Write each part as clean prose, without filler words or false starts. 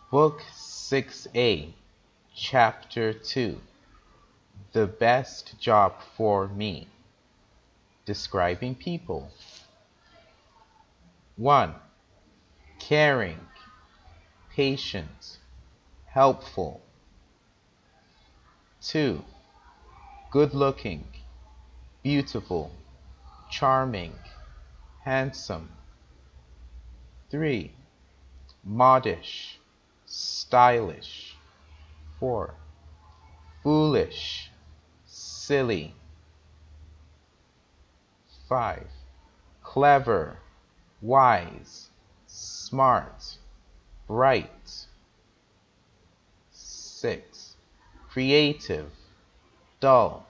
Book 6A, Chapter 2, The Best Job for Me. Describing people. 1. Caring, patient, helpful. 2. Good-looking, beautiful, charming, handsome. 3. Modish, stylish. 4. Foolish, silly. 5. Clever, wise, smart, bright. 6. Creative, dull.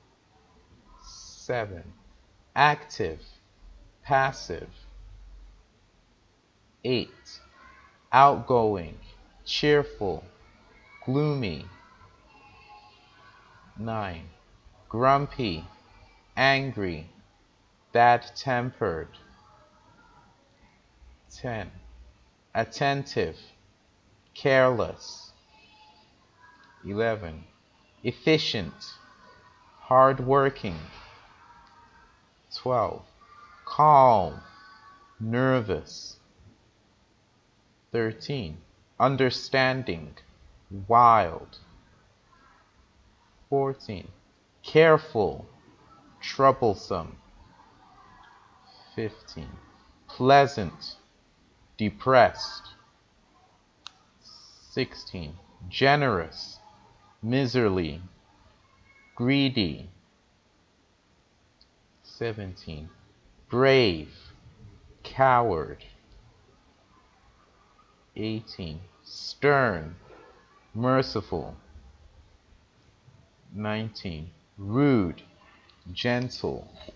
7. Active, passive. 8. Outgoing, cheerful, gloomy. 9. Grumpy, angry, bad-tempered. 10. Attentive, careless. 11. Efficient, hardworking. 12. Calm, nervous. 13. Understanding, wild. 14. Careful, troublesome. 15. Pleasant, depressed. 16. Generous, miserly, greedy. 17. Brave, coward. 18. Stern, merciful. 19. Rude, gentle.